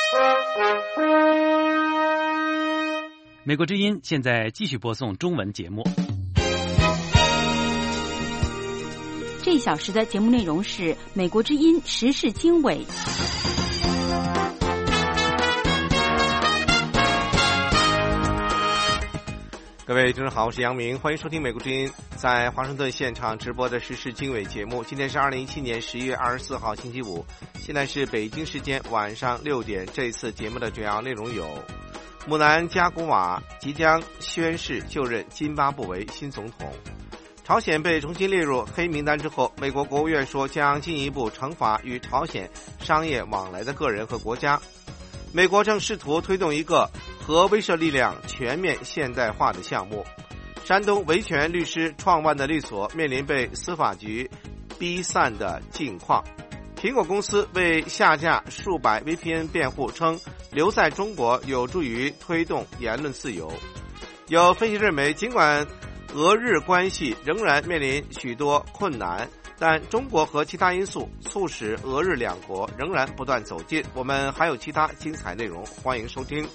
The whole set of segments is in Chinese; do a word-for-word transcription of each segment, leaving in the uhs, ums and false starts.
美国之音现在继续播送中文节目。 这一小时的节目内容是美国之音时事经纬。 各位听众好，我是杨明，欢迎收听美国之音在华盛顿现场直播的时事经纬节目。今天是二零一七年十一月二十四号星期五，现在是北京时间晚上六点。这一次节目的主要内容有：姆南加古瓦即将宣誓就任津巴布韦新总统；朝鲜被重新列入黑名单之后，美国国务院说将进一步惩罚与朝鲜商业往来的个人和国家；美国正试图推动一个核威慑力量全面现代化的项目；山东维权律师创办的律所面临被司法局逼散的境况；苹果公司为下架数百 V P N 辩护，称留在中国有助于推动言论自由。有分析认为，尽管俄日关系仍然面临许多困难，但中国和其他因素促使俄日两国仍然不断走近。我们还有其他精彩内容，欢迎收听。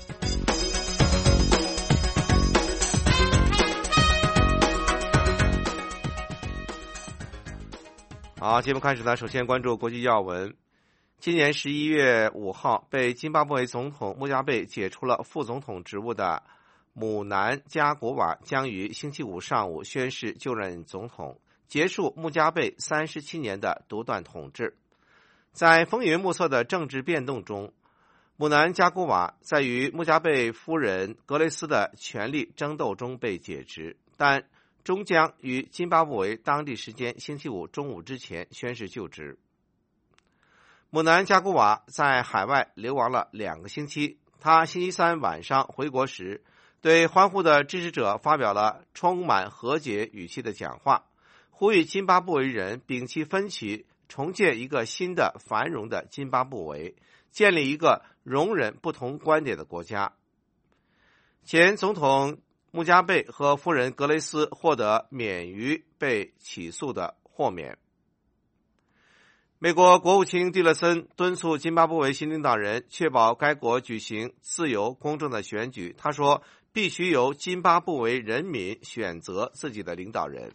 好，节目开始呢，首先关注国际要闻。今年十一月五号，被津巴布韦总统穆加贝解除了副总统职务的姆南加国瓦将于星期五上午宣誓就任总统，结束穆加贝三十七年的独断统治。在风云莫测的政治变动中，姆南加国瓦在与穆加贝夫人格雷斯的权力争斗中被解职，但终将于津巴布韦当地时间星期五中午之前宣誓就职。姆南加古瓦在海外流亡了两个星期，他星期三晚上回国时，对欢呼的支持者发表了充满和解语气的讲话，呼吁津巴布韦人摒弃分歧，重建一个新的繁荣的津巴布韦，建立一个容忍不同观点的国家。前总统穆加贝和夫人格雷斯获得免于被起诉的豁免。美国国务卿蒂勒森敦促津巴布韦新领导人确保该国举行自由公正的选举。他说，必须由津巴布韦人民选择自己的领导人。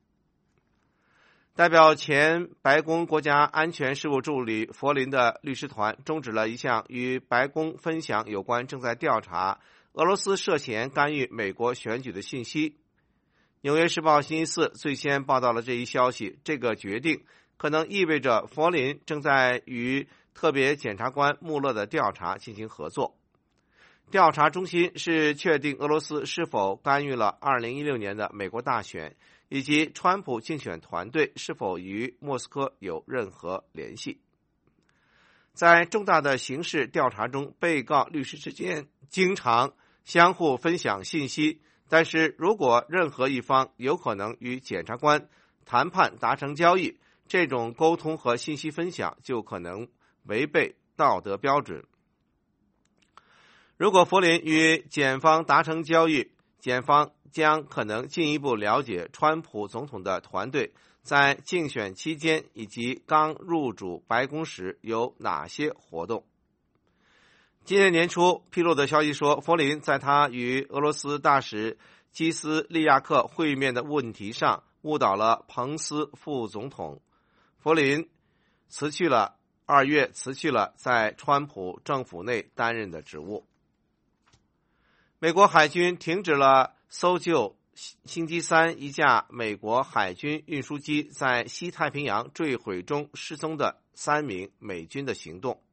代表前白宫国家安全事务助理佛林的律师团终止了一项与白宫分享有关正在调查俄罗斯涉嫌干预美国选举的信息。纽约时报星期四最先报道了这一消息，这个决定可能意味着佛林正在与特别检察官穆勒的调查进行合作。调查中心是确定俄罗斯是否干预了二零一六年的美国大选，以及川普竞选团队是否与莫斯科有任何联系。在重大的刑事调查中，被告律师之间经常相互分享信息，但是如果任何一方有可能与检察官谈判达成交易，这种沟通和信息分享就可能违背道德标准。如果佛林与检方达成交易，检方将可能进一步了解川普总统的团队在竞选期间以及刚入主白宫时有哪些活动。今年年初披露的消息说，佛林在他与俄罗斯大使基斯利亚克会面的问题上误导了彭斯副总统。佛林辞去了二月辞去了在川普政府内担任的职务。美国海军停止了搜救星期三一架美国海军运输机在西太平洋坠毁中失踪的三名美军的行动。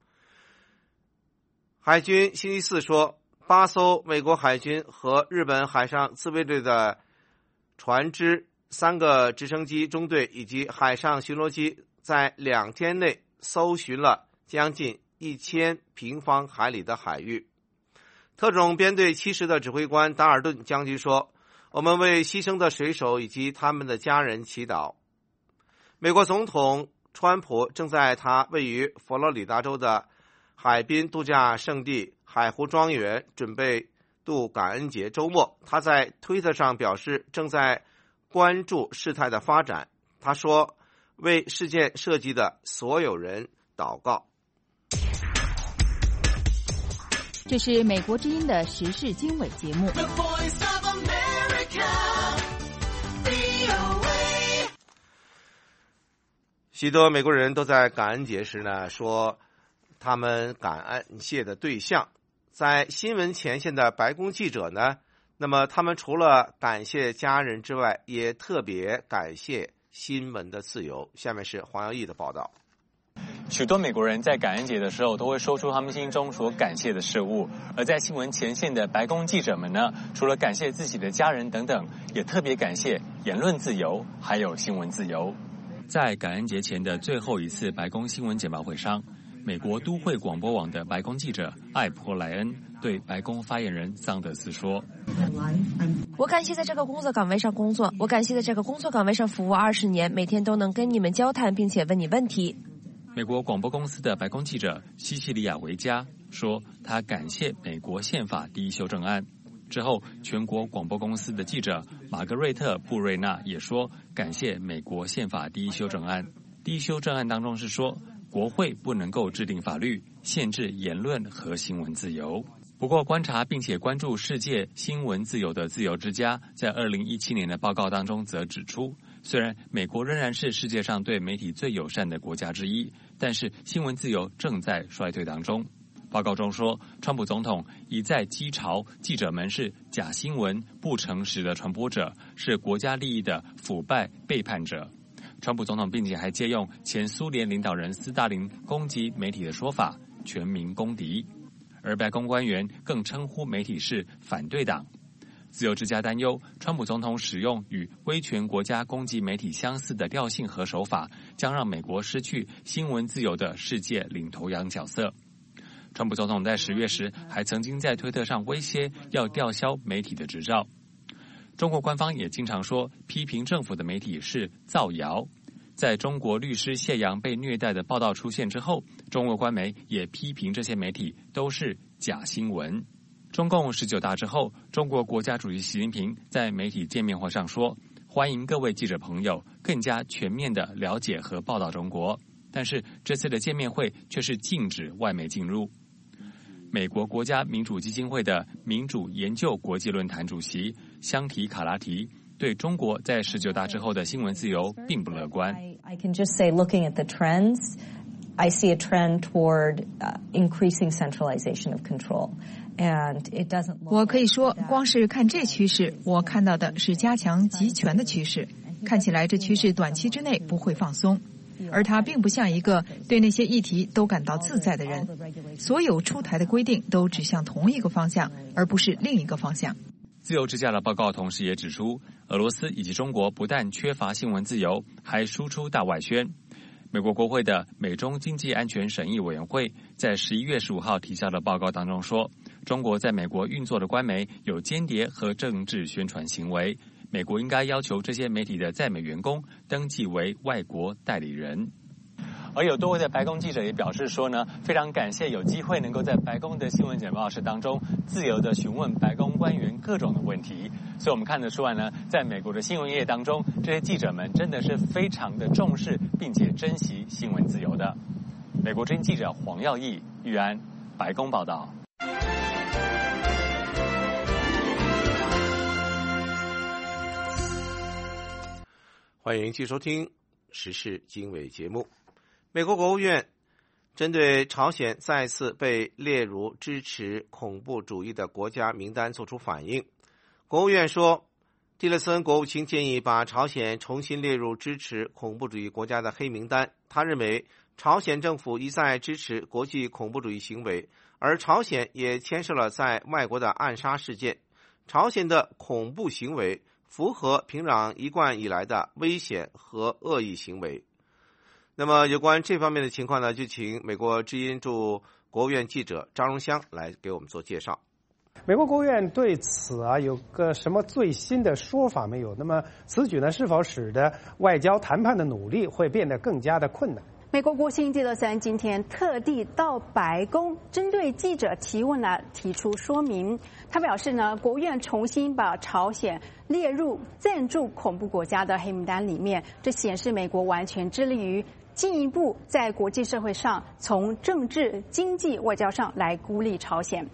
海军星期四说，八艘美国海军和日本海上自卫队的船只、三个直升机中队以及海上巡逻机在两天内搜寻了将近一千平方海里的海域。特种编队七十的指挥官达尔顿将军说，我们为牺牲的水手以及他们的家人祈祷。美国总统川普正在他位于佛罗里达州的海滨度假胜地海湖庄园准备度感恩节周末。他在推特上表示正在关注事态的发展。他说，为事件涉及的所有人祷告。 这是美国之音的时事经纬节目。 许多美国人都在感恩节时呢说他们感谢的对象，在新闻前线的白宫记者呢，那么他们除了感谢家人之外，也特别感谢新闻的自由。下面是黄耀义的报道。 许多美国人在感恩节的时候都会说出他们心中所感谢的事物，而在新闻前线的白宫记者们呢，除了感谢自己的家人等等，也特别感谢言论自由还有新闻自由。在感恩节前的最后一次白宫新闻简报会上，美国都会广播网的白宫记者艾珀莱恩对白宫发言人桑德斯说： 我感谢在这个工作岗位上工作，我感谢在这个工作岗位上服务二十年，每天都能跟你们交谈并且问你问题。 美国广播公司的白宫记者西西里亚维加说，他感谢美国宪法第一修正案。之后，全国广播公司的记者玛格瑞特·布瑞纳也说，感谢美国宪法第一修正案。第一修正案当中是说，国会不能够制定法律限制言论和新闻自由。不过，观察并且关注世界新闻自由的自由之家在二零一七年的报告当中则指出，虽然美国仍然是世界上对媒体最友善的国家之一，但是新闻自由正在衰退当中。报告中说，川普总统一再讥嘲记者们是假新闻、不诚实的传播者，是国家利益的腐败背叛者。川普总统并且还借用前苏联领导人斯大林攻击媒体的说法，全民公敌。而白宫官员更称呼媒体是反对党。自由之家担忧，川普总统使用与威权国家攻击媒体相似的调性和手法，将让美国失去新闻自由的世界领头羊角色。川普总统在十月时还曾经在推特上威胁要吊销媒体的执照。中国官方也经常说，批评政府的媒体是造谣。在中国律师谢阳被虐待的报道出现之后，中国官媒也批评这些媒体都是假新闻。中共十九大之后，中国国家主席习近平在媒体见面会上说，欢迎各位记者朋友更加全面地了解和报道中国。但是这次的见面会却是禁止外媒进入。美国国家民主基金会的民主研究国际论坛主席香缇卡拉提对中国在十九大之后的新闻自由并不乐观。 I can just say, looking at the trends, I see a trend toward uh, increasing centralization of control. And it doesn't look 我可以说，光是看这趋势，我看到的是加强集权的趋势。看起来这趋势短期之内不会放松。而他并不像一个对那些议题都感到自在的人，所有出台的规定都指向同一个方向，而不是另一个方向。 自由之家的报告同时也指出，俄罗斯以及中国不但缺乏新闻自由，还输出大外宣。美国国会的美中经济安全审议委员会在十一月十五号提交的报告当中说，中国在美国运作的官媒有间谍和政治宣传行为。美国应该要求这些媒体的在美员工登记为外国代理人。而有多位的白宫记者也表示说呢，非常感谢有机会能够在白宫的新闻简报室当中自由的询问白宫官员各种的问题。所以我们看得出来呢，在美国的新闻业当中，这些记者们真的是非常的重视并且珍惜新闻自由的。美国之音记者黄耀义、玉安，白宫报道。 欢迎继续收听时事经纬节目。美国国务院针对朝鲜再次被列入支持恐怖主义的国家名单作出反应。国务院说，蒂勒森国务卿建议把朝鲜重新列入支持恐怖主义国家的黑名单。他认为朝鲜政府一再支持国际恐怖主义行为，而朝鲜也牵涉了在外国的暗杀事件。朝鲜的恐怖行为符合平壤一贯以来的危险和恶意行为。那么有关这方面的情况呢，就请美国之音驻国务院记者张荣香来给我们做介绍。 美国国务院对此啊有个什么最新的说法没有？那么此举呢，是否使得外交谈判的努力会变得更加的困难？ 美国国务卿蒂勒森今天特地到白宫，针对记者提问呢提出说明。他表示呢，国务院重新把朝鲜列入赞助恐怖国家的黑名单里面，这显示美国完全致力于进一步在国际社会上从政治、经济、外交上来孤立朝鲜。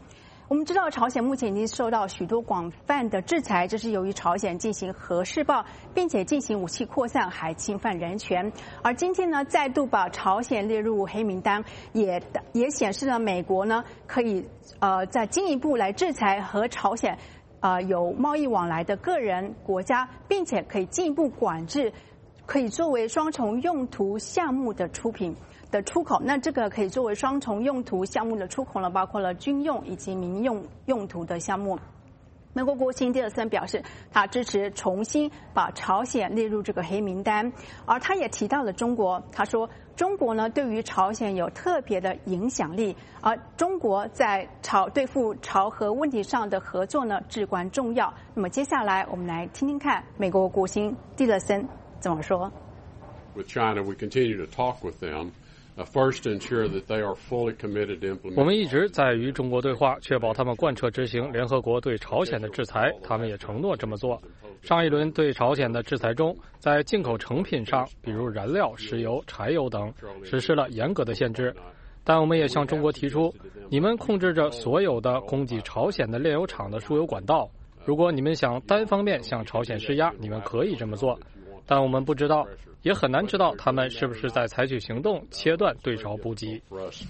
我们知道，朝鲜目前已经受到许多广泛的制裁，这是由于朝鲜进行核试爆，并且进行武器扩散，还侵犯人权。而今天呢，再度把朝鲜列入黑名单，也也显示了美国呢可以呃再进一步来制裁和朝鲜呃有贸易往来的个人国家，并且可以进一步管制可以作为双重用途项目的出品。的出口，那这个可以作为双重用途项目的出口呢，包括了军用以及民用用途的项目。美国国务卿蒂勒森表示，他支持重新把朝鲜列入这个黑名单，而他也提到了中国。他说，中国呢对于朝鲜有特别的影响力，而中国在朝对付朝核问题上的合作呢至关重要。那么接下来我们来听听看美国国务卿蒂勒森怎么说。 With China, we continue to talk with them. First, ensure that they are fully committed to implement. 我们一直在与中国对话，确保他们贯彻执行联合国对朝鲜的制裁，他们也承诺这么做。上一轮对朝鲜的制裁中，在进口成品上，比如燃料、石油、柴油等，实施了严格的限制。但我们也向中国提出，你们控制着所有的供给朝鲜的炼油厂的输油管道，如果你们想单方面向朝鲜施压，你们可以这么做。但我们不知道，也很难知道他们是不是在采取行动切断对朝补给。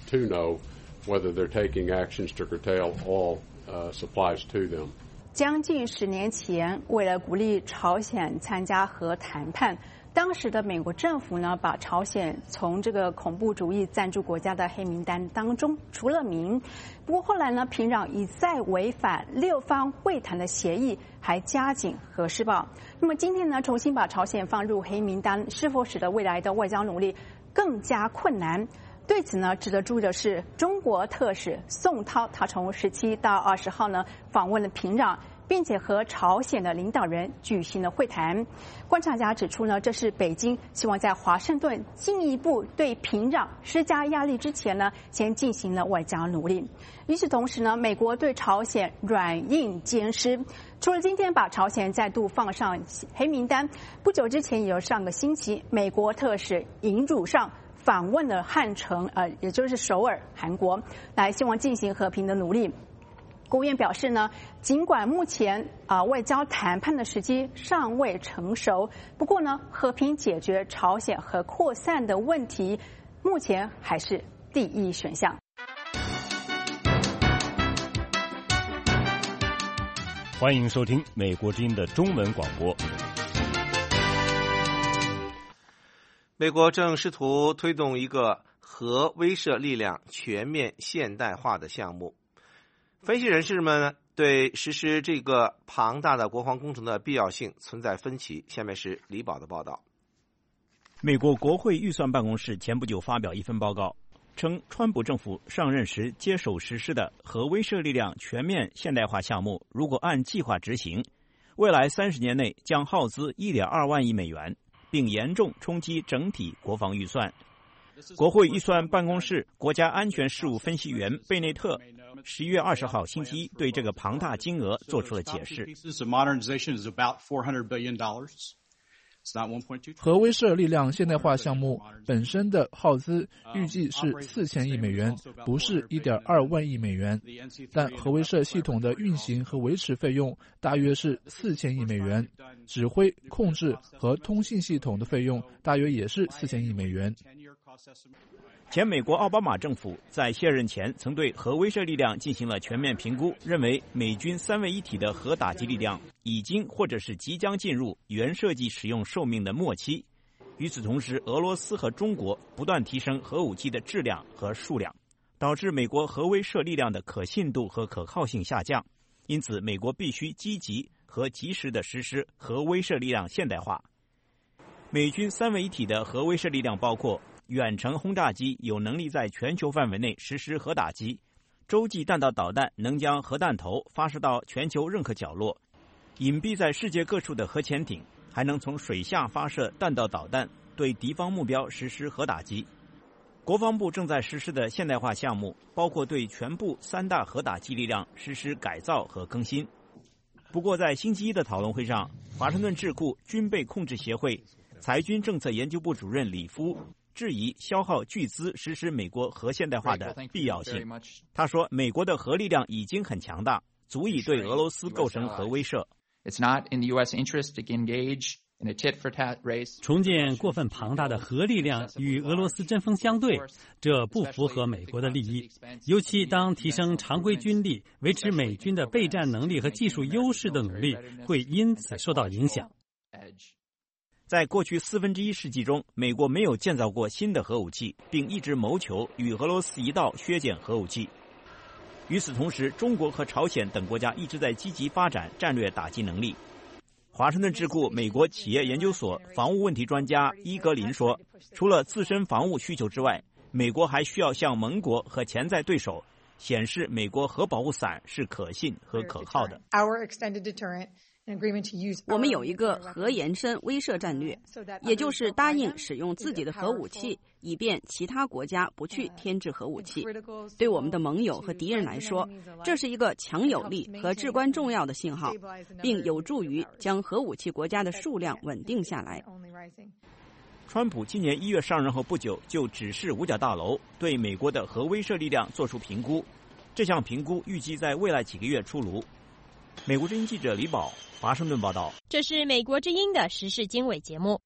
将近十年前，为了鼓励朝鲜参加核谈判，当时的美国政府呢，把朝鲜从这个恐怖主义赞助国家的黑名单当中除了名。不过后来呢，平壤一再违反六方会谈的协议，还加紧核试爆。那么今天呢，重新把朝鲜放入黑名单，是否使得未来的外交努力更加困难？对此呢，值得注意的是，中国特使宋涛，他从十七到二十号呢访问了平壤，并且和朝鲜的领导人举行了会谈。观察家指出呢，这是北京希望在华盛顿进一步对平壤施加压力之前呢，先进行了外交努力。与此同时呢，美国对朝鲜软硬兼施，除了今天把朝鲜再度放上黑名单，不久之前也有上个星期，美国特使尹汝尚访问了汉城，呃，也就是首尔，韩国，来希望进行和平的努力。国务院表示呢，尽管目前啊、呃、外交谈判的时机尚未成熟，不过呢，和平解决朝鲜核扩散的问题，目前还是第一选项。 欢迎收听美国之音的中文广播。 美国正试图推动一个核威慑力量全面现代化的项目。分析人士们对实施这个庞大的国防工程的必要性存在分歧。下面是李宝的报道。 美国国会预算办公室前不久发表一份报告，称川普政府上任时接手实施的核威慑力量全面现代化项目，如果按计划执行，未来三十年内将耗资 一点二万亿美元，并严重冲击整体国防预算。国会预算办公室国家安全事务分析员贝内特十一月二十号星期一对这个庞大金额做出了解释。 核威慑力量现代化项目本身的耗资预计是四千亿美元，不是 一点二万亿美元，但核威慑系统的运行和维持费用大约是四千亿美元，指挥、控制和通信系统的费用大约也是四千亿美元。 前美国奥巴马政府在卸任前曾对核威慑力量进行了全面评估，认为美军三位一体的核打击力量已经或者是即将进入原设计使用寿命的末期。与此同时，俄罗斯和中国不断提升核武器的质量和数量，导致美国核威慑力量的可信度和可靠性下降。因此，美国必须积极和及时地实施核威慑力量现代化。美军三位一体的核威慑力量包括远程轰炸机有能力在全球范围内实施核打击，洲际弹道导弹能将核弹头发射到全球任何角落，隐蔽在世界各处的核潜艇还能从水下发射弹道导弹，对敌方目标实施核打击。国防部正在实施的现代化项目包括对全部三大核打击力量实施改造和更新。不过在星期一的讨论会上，华盛顿智库军备控制协会裁军政策研究部主任李夫质疑消耗巨资实施美国核现代化的必要性。他说，美国的核力量已经很强大，足以对俄罗斯构成核威慑。 It's not in the U S interest to engage in a tit-for-tat race. 重建过分庞大的核力量与俄罗斯针锋相对，这不符合美国的利益。尤其当提升常规军力、维持美军的备战能力和技术优势的努力会因此受到影响。 在过去四分之一世纪中，美国没有建造过新的核武器，并一直谋求与俄罗斯一道削减核武器。与此同时，中国和朝鲜等国家一直在积极发展战略打击能力。华盛顿智库美国企业研究所防务问题专家伊格林说，除了自身防务需求之外，美国还需要向盟国和潜在对手显示美国核保护伞是可信和可靠的。 我们有一个核延伸威慑战略，也就是答应使用自己的核武器，以便其他国家不去添置核武器。对我们的盟友和敌人来说，这是一个强有力和至关重要的信号，并有助于将核武器国家的数量稳定下来。 川普今年一月上任后不久，就指示五角大楼对美国的核威慑力量做出评估，这项评估预计在未来几个月出炉。美国之音记者李宝华盛顿报道。 这是美国之音的时事经纬节目。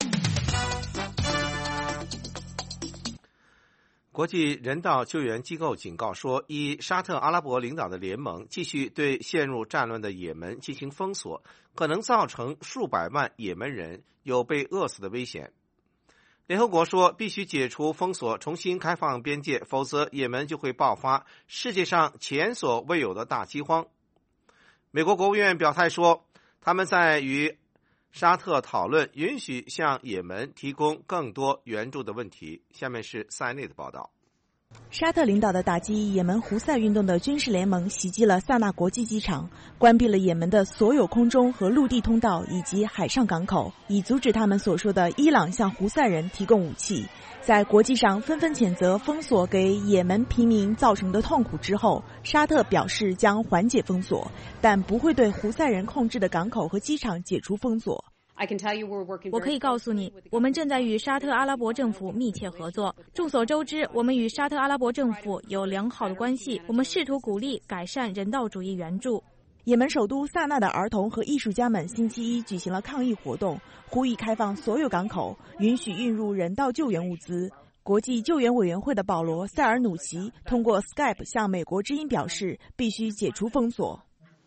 国际人道救援机构警告说，以沙特阿拉伯领导的联盟继续对陷入战乱的也门进行封锁，可能造成数百万也门人有被饿死的危险。联合国说，必须解除封锁，重新开放边界，否则也门就会爆发世界上前所未有的大饥荒。美国国务院表态说，他们在与沙特讨论允许向也门提供更多援助的问题。下面是塞内的报道。 沙特领导的打击也门胡塞运动的军事联盟袭击了萨那国际机场，关闭了也门的所有空中和陆地通道以及海上港口，以阻止他们所说的伊朗向胡塞人提供武器。在国际上纷纷谴责封锁给也门平民造成的痛苦之后，沙特表示将缓解封锁，但不会对胡塞人控制的港口和机场解除封锁。 我可以告诉你，我们正在与沙特阿拉伯政府密切合作。众所周知，我们与沙特阿拉伯政府有良好的关系，我们试图鼓励改善人道主义援助。 也门首都萨那的儿童和艺术家们星期一举行了抗议活动，呼吁开放所有港口，允许运入人道救援物资。国际救援委员会的保罗·塞尔努奇通过 Skype 向美国之音表示，必须解除封锁。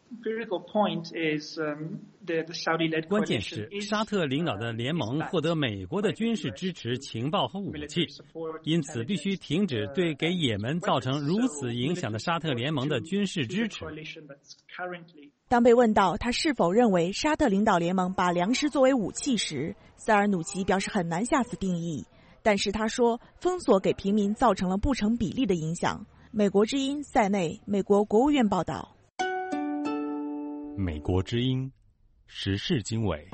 关键是沙特领导的联盟获得美国的军事支持、情报和武器，因此必须停止对给也门造成如此影响的沙特联盟的军事支持。 当被问到他是否认为沙特领导联盟把粮食作为武器时，塞尔努奇表示很难下此定义，但是他说封锁给平民造成了不成比例的影响。美国之音塞内，美国国务院报道。 美国之音时事经纬。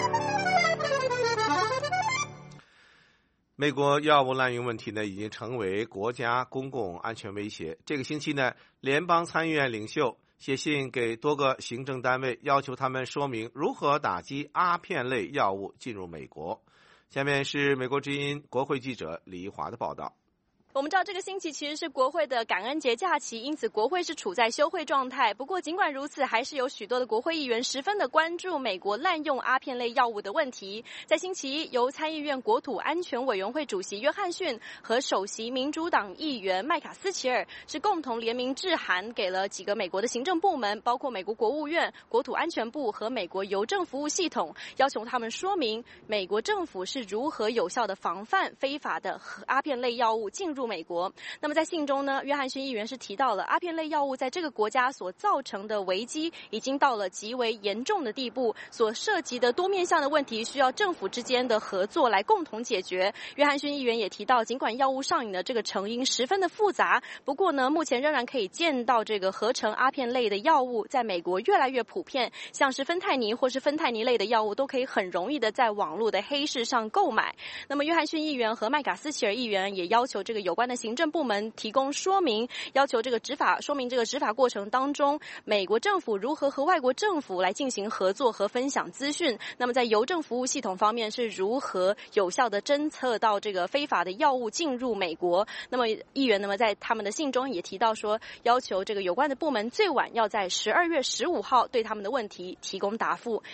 美国药物滥用问题呢，已经成为国家公共安全威胁。这个星期呢，联邦参议院领袖写信给多个行政单位，要求他们说明如何打击阿片类药物进入美国。下面是美国之音国会记者李一华的报道。 我们知道这个星期其实是国会的感恩节假期，因此国会是处在休会状态。不过尽管如此，还是有许多的国会议员十分的关注美国滥用阿片类药物的问题。在星期一，由参议院国土安全委员会主席约翰逊和首席民主党议员麦卡斯齐尔是共同联名致函给了几个美国的行政部门，包括美国国务院、国土安全部和美国邮政服务系统，要求他们说明美国政府是如何有效的防范非法的阿片类药物进入美国。那么在信中呢，约翰逊议员是提到了阿片类药物在这个国家所造成的危机已经到了极为严重的地步，所涉及的多面向的问题需要政府之间的合作来共同解决。约翰逊议员也提到，尽管药物上瘾的这个成因十分的复杂，不过呢，目前仍然可以见到这个合成阿片类的药物在美国越来越普遍，像是芬太尼或是芬太尼类的药物都可以很容易的在网络的黑市上购买。那么约翰逊议员和麦卡斯齐尔议员也要求这个邮有关的行政部门提供说明，要求这个执法说明这个执法过程当中，美国政府如何和外国政府来进行合作和分享资讯。那么在邮政服务系统方面是如何有效的侦测到这个非法的药物进入美国。那么议员那么在他们的信中也提到说，要求这个有关的部门最晚要在十二月十五号对他们的问题提供答复。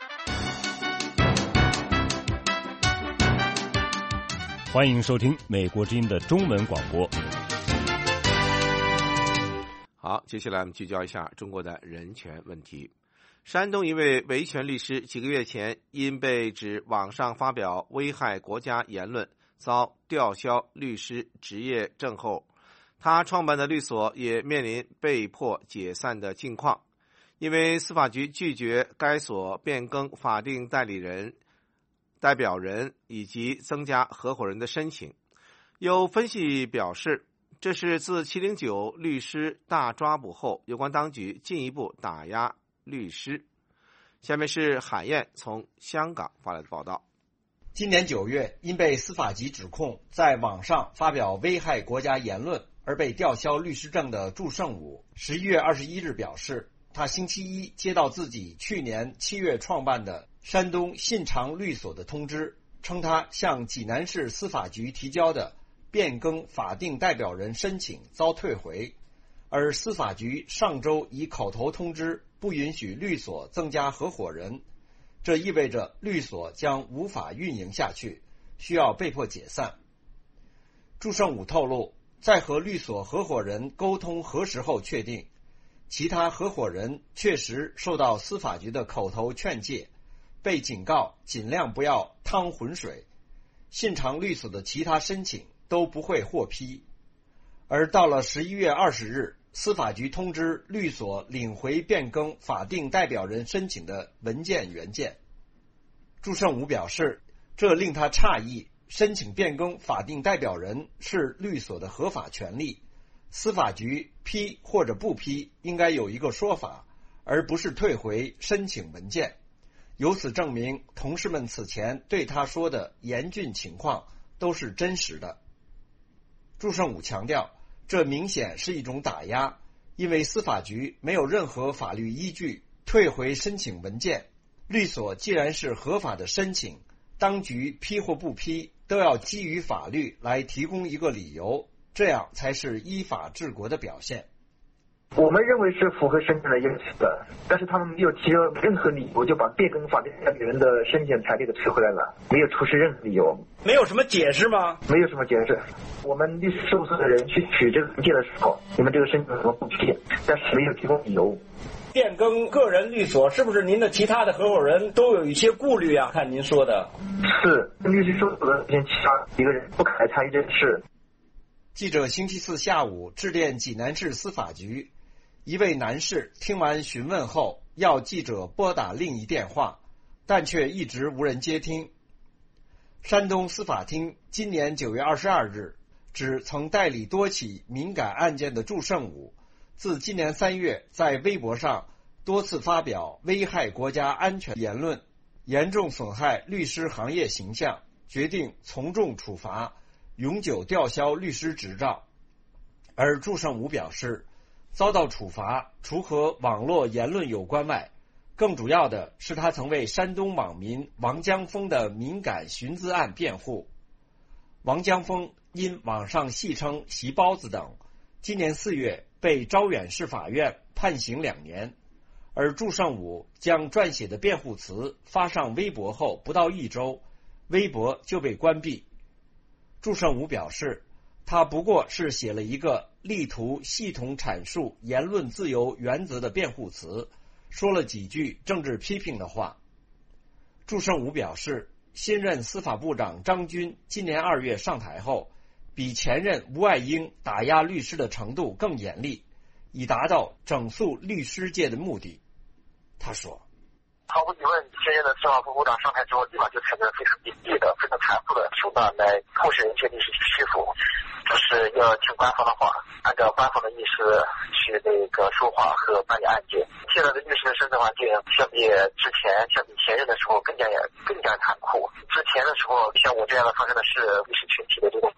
欢迎收听美国之音的中文广播。 好，接下来我们聚焦一下中国的人权问题。山东一位维权律师几个月前因被指网上发表危害国家言论，遭吊销律师执业证后，他创办的律所也面临被迫解散的境况，因为司法局拒绝该所变更法定代理人、代表人以及增加合伙人的申请。有分析表示，这是自七零九律师大抓捕后，有关当局进一步打压律师。下面是海燕从香港发来的报道。 今年九月，因被司法局指控在网上发表危害国家言论而被吊销律师证的祝胜武，十一月二十一日表示，他星期一接到自己去年七月创办的山东信长律所的通知，称他向济南市司法局提交的变更法定代表人申请遭退回，而司法局上周以口头通知不允许律所增加合伙人，这意味着律所将无法运营下去，需要被迫解散。祝胜武透露，在和律所合伙人沟通核实后确定，其他合伙人确实受到司法局的口头劝诫，被警告尽量不要趟浑水，信长律所的其他申请都不会获批。而到了十一月二十日，司法局通知律所领回变更法定代表人申请的文件原件。祝胜武表示，这令他诧异，申请变更法定代表人是律所的合法权利，司法局批或者不批应该有一个说法，而不是退回申请文件。由此证明，同事们此前对他说的严峻情况都是真实的。祝胜武强调，这明显是一种打压，因为司法局没有任何法律依据退回申请文件。律所既然是合法的申请，当局批或不批都要基于法律来提供一个理由，这样才是依法治国的表现。 我们认为是符合申请的要求的，但是他们没有提任何理由就把变更法定代表人的申请材料给撤回来了，没有出示任何理由。 没有什么解释吗？ 没有什么解释。我们律师事务所的人去取这个文件的时候，你们这个申请怎么不批？但是没有提供理由。 变更个人律所，是不是您的其他的合伙人都有一些顾虑啊？看您说的。 是，律师事务所的其他一个人不敢参与这事。 记者星期四下午致电济南市司法局，一位男士听完询问后，要记者拨打另一电话，但却一直无人接听。山东司法厅今年九月二十二日指，曾代理多起敏感案件的祝胜武，自今年三月在微博上多次发表危害国家安全言论，严重损害律师行业形象，决定从重处罚，永久吊销律师执照。而祝胜武表示，遭到处罚除和网络言论有关外，更主要的是他曾为山东网民王江峰的敏感寻资案辩护。王江峰因网上戏称席包子等，今年四月被招远市法院判刑两年，而祝胜武将撰写的辩护词发上微博后不到一周，微博就被关闭。祝胜武表示，他不过是写了一个力图系统阐述言论自由原则的辩护词，说了几句政治批评的话。祝胜武表示，新任司法部长张军今年二月上台后，比前任吴爱英打压律师的程度更严厉，以达到整肃律师界的目的。他说， 毫无疑问，现任的司法部部长上台之后，立马就采取了非常严厉的、非常残酷的手段来迫使一些律师去屈服，就是要听官方的话，按照官方的意思去那个说话和办理案件。现在的律师的生存环境相比之前、相比前任的时候更加更加残酷。之前的时候，像我这样的发生的是律师群体的这种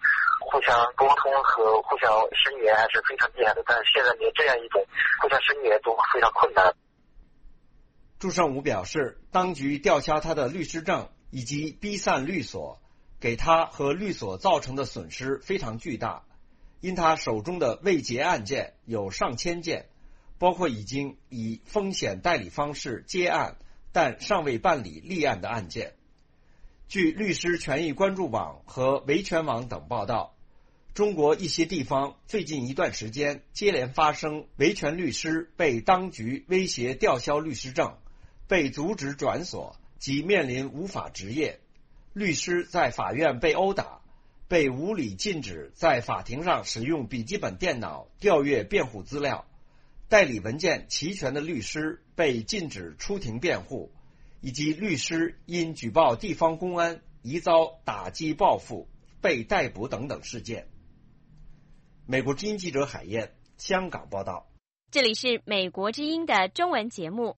互相沟通和互相声援还是非常厉害的，但是现在连这样一种互相声援都非常困难。 祝胜武表示，当局吊销他的律师证以及逼散律所，给他和律所造成的损失非常巨大，因他手中的未结案件有上千件，包括已经以风险代理方式接案但尚未办理立案的案件。据律师权益关注网和维权网等报道，中国一些地方最近一段时间接连发生维权律师被当局威胁吊销律师证，被阻止转所及面临无法执业，律师在法院被殴打，被无理禁止在法庭上使用笔记本电脑调阅辩护资料，代理文件齐全的律师被禁止出庭辩护，以及律师因举报地方公安疑遭打击报复被逮捕等等事件。美国之音记者海燕，香港报道。 这里是美国之音的中文节目。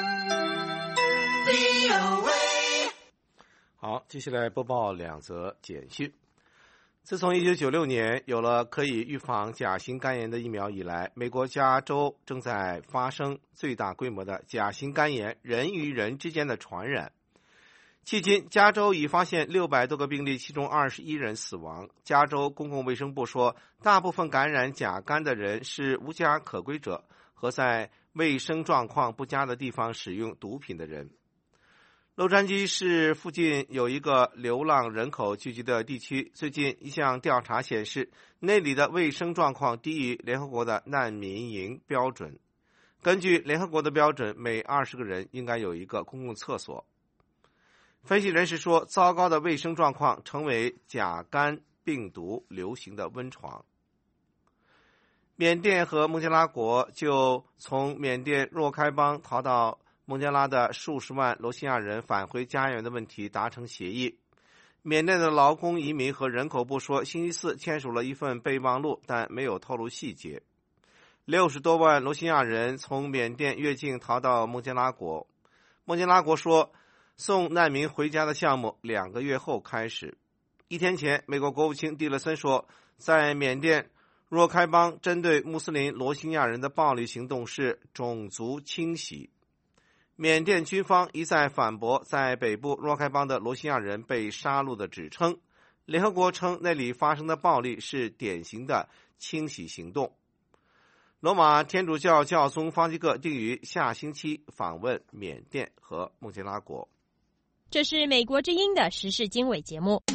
好，接下来播报两则简讯。自从一九九六年有了可以预防甲型肝炎的疫苗以来，美国加州正在发生最大规模的甲型肝炎人与人之间的传染。迄今，加州已发现六百多个病例，其中二十一人死亡。加州公共卫生部说，大部分感染甲肝的人是无家可归者和在卫生状况不佳的地方使用毒品的人。洛杉矶市附近有一个流浪人口聚集的地区，最近一项调查显示，那里的卫生状况低于联合国的难民营标准。根据联合国的标准，每二十个人应该有一个公共厕所。分析人士说，糟糕的卫生状况成为甲肝病毒流行的温床。缅甸和孟加拉国就从缅甸若开邦逃到孟加拉的数十万罗兴亚人返回家园的问题达成协议。缅甸的劳工移民和人口部说，星期四签署了一份备忘录，但没有透露细节。六十多万罗兴亚人从缅甸越境逃到孟加拉国。孟加拉国说，送难民回家的项目两个月后开始。一天前，美国国务卿蒂勒森说，在缅甸若开邦针对穆斯林罗兴亚人的暴力行动是种族清洗。缅甸军方一再反驳在北部若开邦的罗兴亚人被杀戮的指称。联合国称那里发生的暴力是典型的清洗行动。罗马天主教教宗方济各定于下星期访问缅甸和孟加拉国。 这是美国之音的时事经纬节目。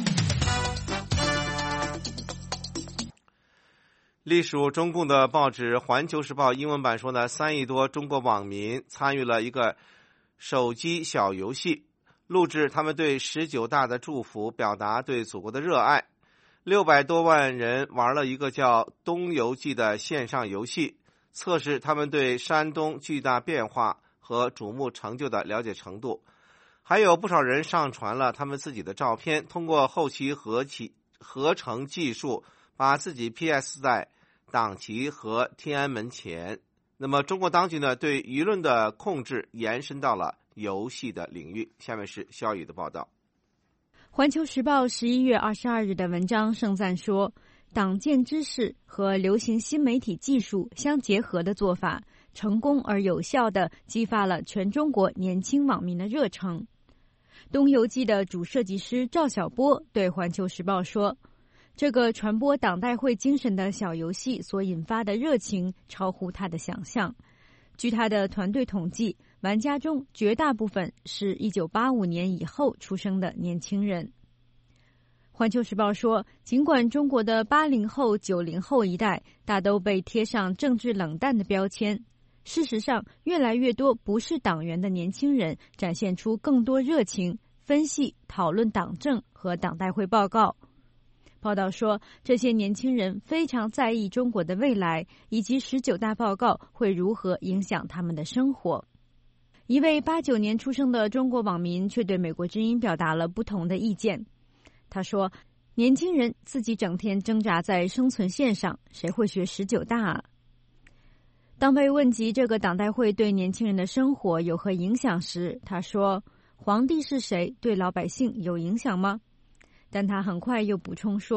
隶属中共的报纸《环球时报》英文版说呢，三亿多中国网民参与了一个手机小游戏，录制他们对十九大的祝福，表达对祖国的热爱。六百多万人玩了一个叫《东游记》的线上游戏，测试他们对山东巨大变化和瞩目成就的了解程度。还有不少人上传了他们自己的照片，通过后期合起合成技术，把自己 P S 在党旗和天安门前。那么中国当局呢，对舆论的控制延伸到了游戏的领域。下面是肖宇的报道。 环球时报十一月二十二日的文章盛赞说，党建知识和流行新媒体技术相结合的做法，成功而有效地激发了全中国年轻网民的热诚。东游记的主设计师赵晓波对环球时报说，这个传播党代会精神的小游戏所引发的热情超乎他的想象。据他的团队统计，玩家中绝大部分是一九八五年以后出生的年轻人。环球时报说，尽管中国的八零后、九零后一代大都被贴上政治冷淡的标签，事实上，越来越多不是党员的年轻人展现出更多热情，分析、讨论党政和党代会报告。报道说，这些年轻人非常在意中国的未来，以及十九大报告会如何影响他们的生活。一位八九年出生的中国网民却对美国之音表达了不同的意见。他说，年轻人自己整天挣扎在生存线上，谁会学十九大啊？当被问及这个党代会对年轻人的生活有何影响时，他说，皇帝是谁对老百姓有影响吗？但他很快又补充说，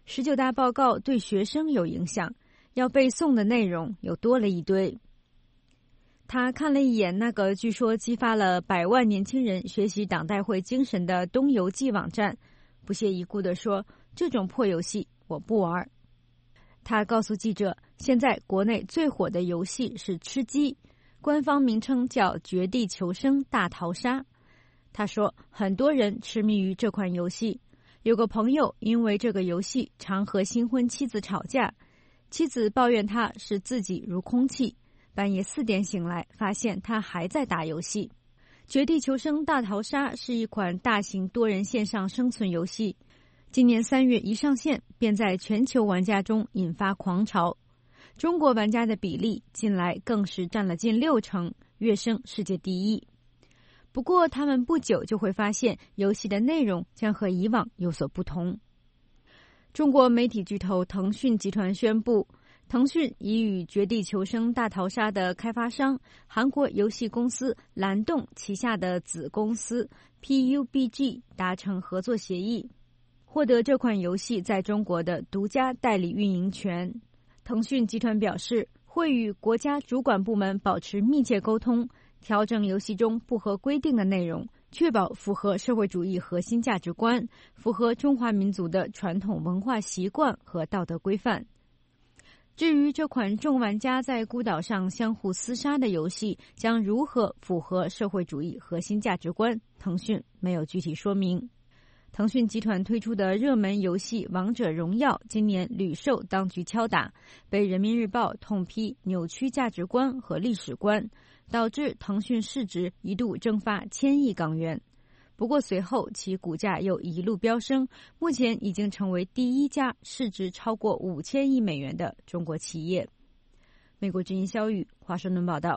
十九大报告对学生有影响，要背诵的内容又多了一堆。他看了一眼那个据说激发了百万年轻人学习党代会精神的东游记网站，不屑一顾地说：“这种破游戏我不玩。”他告诉记者，现在国内最火的游戏是吃鸡，官方名称叫《绝地求生大逃杀》。他说，很多人痴迷于这款游戏，有个朋友因为这个游戏常和新婚妻子吵架，妻子抱怨他视自己如空气，半夜四点醒来，发现他还在打游戏。绝地求生大逃杀是一款大型多人线上生存游戏，今年三月一上线，便在全球玩家中引发狂潮。中国玩家的比例近来更是占了近六成，跃升世界第一。不过他们不久就会发现，游戏的内容将和以往有所不同。中国媒体巨头腾讯集团宣布，腾讯已与《绝地求生大逃杀》的开发商韩国游戏公司蓝洞旗下的子公司 P U B G 达成合作协议，获得这款游戏在中国的独家代理运营权。腾讯集团表示，会与国家主管部门保持密切沟通，调整游戏中不合规定的内容，确保符合社会主义核心价值观，符合中华民族的传统文化习惯和道德规范。至于这款众玩家在孤岛上相互厮杀的游戏将如何符合社会主义核心价值观，腾讯没有具体说明。腾讯集团推出的热门游戏《王者荣耀》今年屡受当局敲打，被人民日报痛批扭曲价值观和历史观，导致腾讯市值一度蒸发千亿港元。不过随后其股价又一路飙升，目前已经成为第一家市值超过五千亿美元的中国企业。美国之音肖宇华盛顿报道。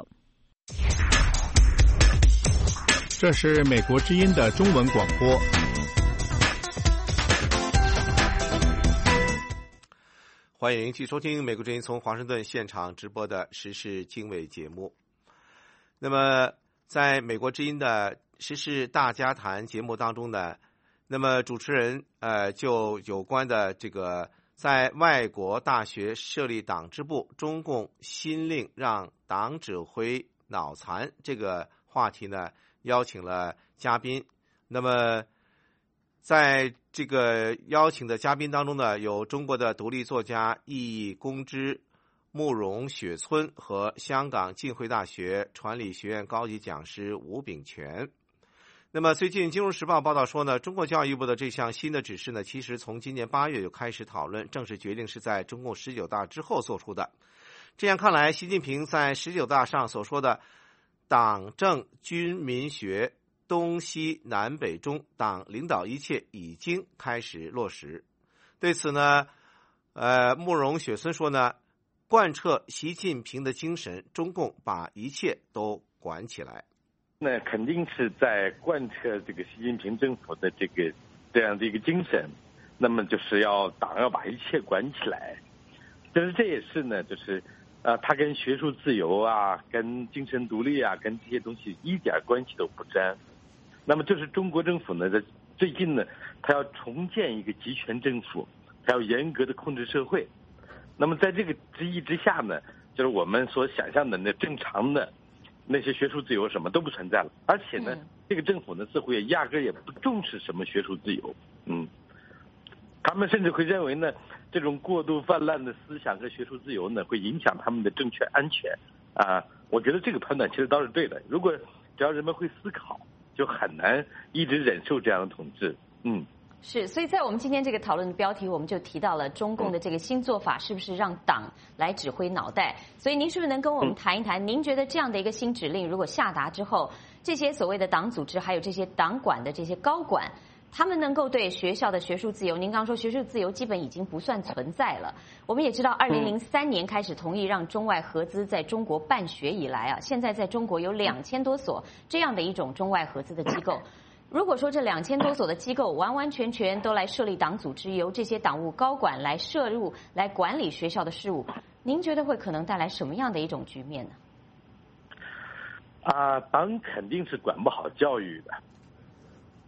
这是美国之音的中文广播。 欢迎继续收听美国之音从华盛顿现场直播的时事经纬节目。那么在美国之音的时事大家谈节目当中呢，那么主持人呃就有关的这个在外国大学设立党支部，中共新令让党指挥脑残这个话题呢，邀请了嘉宾。那么在这个邀请的嘉宾当中呢，有中国的独立作家易公之、慕容雪村和香港浸会大学传理学院高级讲师吴炳全。那么最近《金融时报》报道说呢，中国教育部的这项新的指示呢，其实从今年八月就开始讨论，正式决定是在中共十九大之后做出的。这样看来，习近平在十九大上所说的党政军民学东西南北中，党领导一切已经开始落实。对此呢，呃，慕容雪村说呢，贯彻习近平的精神，中共把一切都管起来。 那肯定是在贯彻这个习近平政府的这个这样的一个精神，那么就是要党要把一切管起来。但是这也是呢，就是呃，他跟学术自由啊，跟精神独立啊，跟这些东西一点关系都不沾。那么这是中国政府呢，在最近呢，他要重建一个集权政府，他要严格的控制社会。那么在这个之一之下呢，就是我们所想象的那正常的那些学术自由什么都不存在了。而且呢，嗯、这个政府呢，似乎也压根也不重视什么学术自由。嗯，他们甚至会认为呢，这种过度泛滥的思想和学术自由呢，会影响他们的政权安全。啊，我觉得这个判断其实倒是对的。如果只要人们会思考，就很难一直忍受这样的统治。嗯， 是，所以在我们今天这个讨论的标题，我们就提到了中共的这个新做法是不是让党来指挥脑袋？所以您是不是能跟我们谈一谈，您觉得这样的一个新指令如果下达之后，这些所谓的党组织还有这些党管的这些高管，他们能够对学校的学术自由，您刚说学术自由基本已经不算存在了。我们也知道二零零三年开始同意让中外合资在中国办学以来啊，现在在中国有两千多所这样的一种中外合资的机构。如果说这两千多所的机构完完全全都来设立党组织，由这些党务高管来摄入来管理学校的事务，您觉得会可能带来什么样的一种局面呢？ 啊，党肯定是管不好教育的。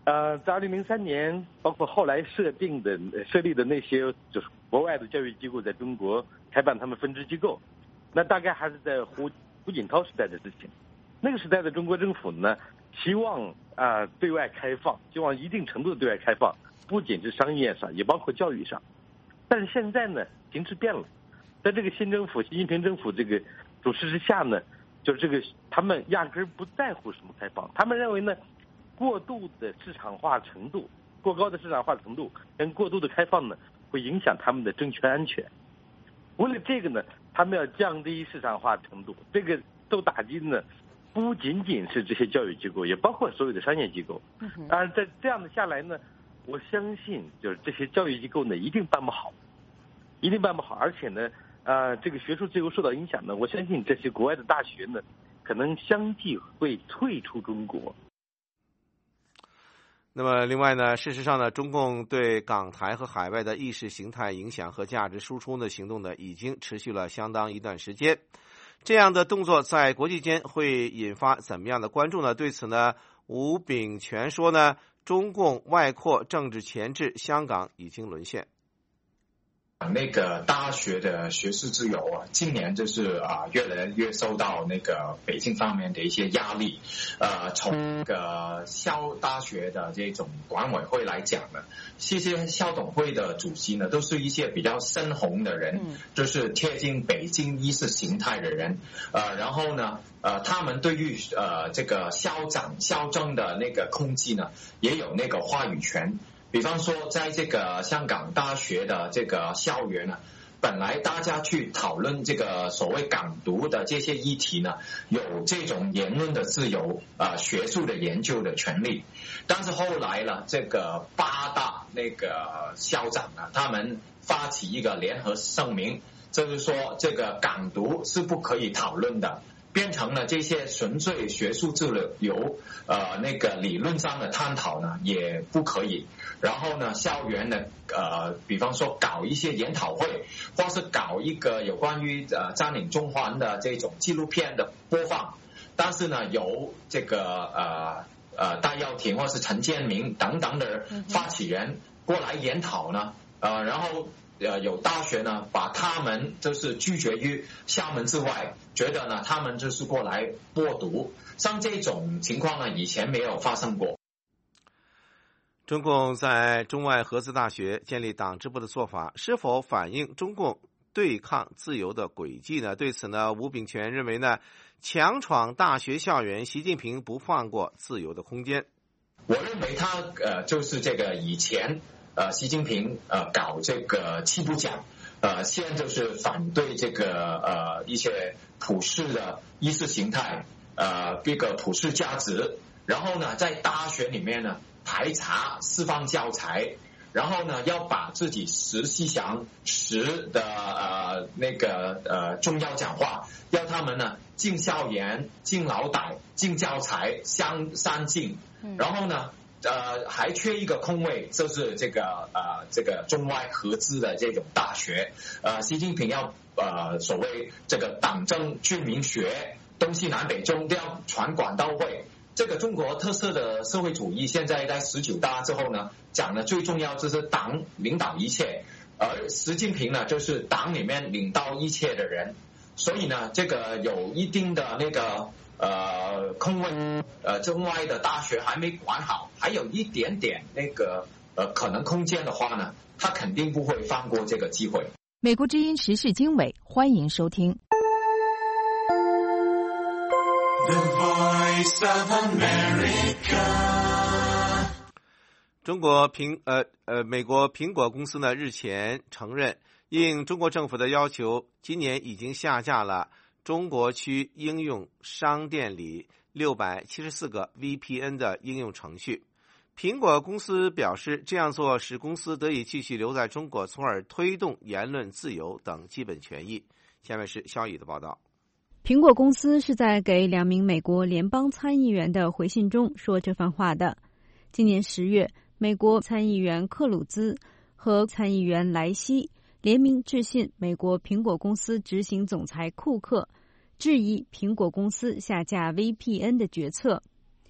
呃，在二零零三年，包括后来设定的设立的那些就是国外的教育机构在中国开办他们分支机构，那大概还是在胡胡锦涛时代的事情。那个时代的中国政府呢，希望啊、呃、对外开放，希望一定程度的对外开放，不仅是商业上，也包括教育上。但是现在呢，形势变了，在这个新政府习近平政府这个主持之下呢，就是这个他们压根儿不在乎什么开放，他们认为呢，过度的市场化程度，过高的市场化程度跟过度的开放呢，会影响他们的政权安全。为了这个呢，他们要降低市场化程度，这个受打击呢，不仅仅是这些教育机构，也包括所有的商业机构。当然，在这样的下来呢，我相信就是这些教育机构呢，一定办不好，一定办不好。而且呢，呃，这个学术自由受到影响呢，我相信这些国外的大学呢，可能相继会退出中国。 那么，另外呢，事实上呢，中共对港台和海外的意识形态影响和价值输出的行动呢，已经持续了相当一段时间。这样的动作在国际间会引发怎么样的关注呢？对此呢，吴炳全说呢，中共外扩政治钳制香港已经沦陷。 那个大学的学术自由啊，今年就是啊越来越受到那个北京方面的一些压力。呃，从那个校大学的这种管委会来讲呢，这些校董会的主席呢，都是一些比较深红的人，嗯、就是贴近北京意识形态的人。呃，然后呢，呃，他们对于呃这个校长校政的那个控制呢，也有那个话语权。比方说，在这个香港大学的这个校园呢，本来大家去讨论这个所谓港独的这些议题呢，有这种言论的自由啊、呃，学术的研究的权利。但是后来呢，这个八大那个校长啊，他们发起一个联合声明，就是说这个港独是不可以讨论的。变成了这些纯粹学术自由，呃，那个理论上的探讨呢也不可以。然后呢，校园呢，呃，比方说搞一些研讨会，或是搞一个有关于呃占领中环的这种纪录片的播放，但是呢，由这个呃呃戴耀廷或是陈建明等等的发起人过来研讨呢，呃，然后。呃，有大学呢，把他们就是拒绝于校门之外，觉得呢，他们就是过来播读。像这种情况呢，以前没有发生过。 中共在中外合资大学建立党支部的做法，是否反映中共对抗自由的轨迹呢？对此呢，吴炳全认为呢，强闯大学校园，习近平不放过自由的空间。 我认为他呃，就是这个以前。呃，习近平呃搞这个七不讲，呃，现在就是反对这个呃一些普世的意识形态，呃，这个普世价值，然后呢，在大学里面呢排查释放教材，然后呢要把自己实思想实的呃那个呃重要讲话，要他们呢进校园、进脑袋、进教材相三进，然后呢。呃，还缺一个空位，就是这个呃，这个中外合资的这种大学。呃，习近平要呃所谓这个党政军民学，东西南北中都要全管到位。这个中国特色的社会主义，现在在十九大之后呢，讲的最重要就是党领导一切，而习近平呢，就是党里面领导一切的人。所以呢，这个有一定的那个。呃，空位，呃，中外的大学还没管好，还有一点点那个呃可能空间的话呢，他肯定不会放过这个机会。 美国之音时事经纬，欢迎收听。 The Voice of America。中国苹呃呃，美国苹果公司呢日前承认，应中国政府的要求，今年已经下架了。中国区应用商店里六百七十四个 V P N 的应用程序。苹果公司表示，这样做使公司得以继续留在中国，从而推动言论自由等基本权益。下面是肖宇的报道。 苹果公司是在给两名美国联邦参议员的回信中说这番话的。今年十月，美国参议员克鲁兹和参议员莱西联名致信美国苹果公司执行总裁库克，质疑苹果公司下架 V P N 的决策。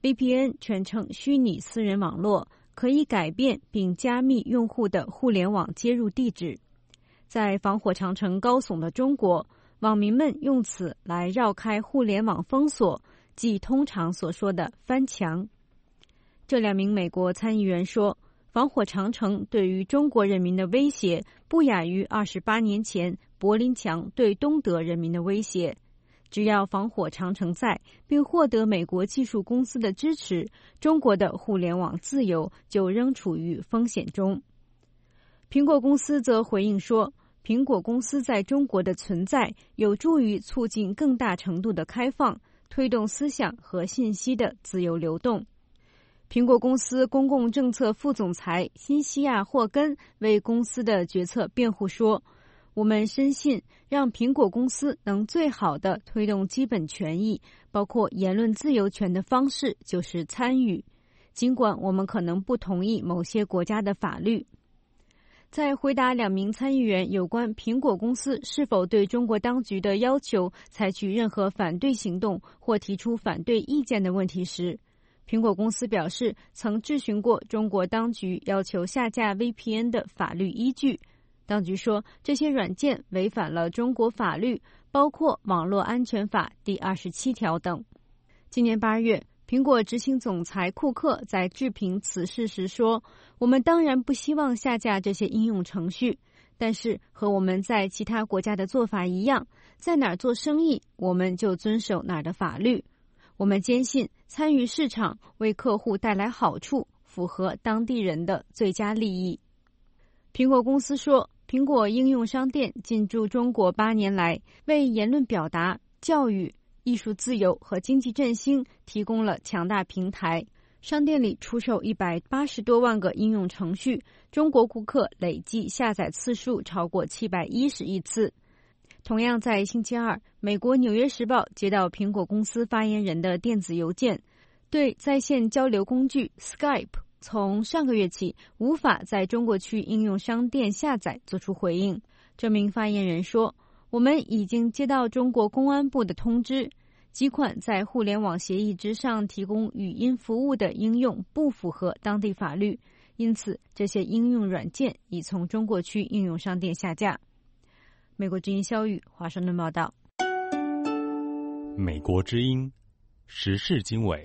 V P N 全称虚拟私人网络，可以改变并加密用户的互联网接入地址。在防火长城高耸的中国，网民们用此来绕开互联网封锁，即通常所说的翻墙。这两名美国参议员说，防火长城对于中国人民的威胁不亚于二十八年前柏林墙对东德人民的威胁。只要防火长城在，并获得美国技术公司的支持，中国的互联网自由就仍处于风险中。苹果公司则回应说，苹果公司在中国的存在有助于促进更大程度的开放，推动思想和信息的自由流动。苹果公司公共政策副总裁辛西亚·霍根为公司的决策辩护说，我们深信让苹果公司能最好地推动基本权益，包括言论自由权的方式就是参与，尽管我们可能不同意某些国家的法律。在回答两名参议员有关苹果公司是否对中国当局的要求采取任何反对行动或提出反对意见的问题时，苹果公司表示曾质询过中国当局要求下架 V P N 的法律依据。当局说这些软件违反了中国法律，包括网络安全法第二十七条等。今年八月，苹果执行总裁库克在置评此事时说，我们当然不希望下架这些应用程序，但是和我们在其他国家的做法一样，在哪儿做生意，我们就遵守哪儿的法律。我们坚信参与市场为客户带来好处，符合当地人的最佳利益。苹果公司说，苹果应用商店进驻中国八年来，为言论表达、教育、艺术自由和经济振兴提供了强大平台。商店里出售一百八十多万个应用程序，中国顾客累计下载次数超过七百一十亿次。同样在星期二，美国《纽约时报》接到苹果公司发言人的电子邮件，对在线交流工具 Skype 从上个月起无法在中国区应用商店下载作出回应。这名发言人说，我们已经接到中国公安部的通知，几款在互联网协议之上提供语音服务的应用不符合当地法律，因此这些应用软件已从中国区应用商店下架。美国之音肖宇华盛顿报道。 美国之音时事经纬。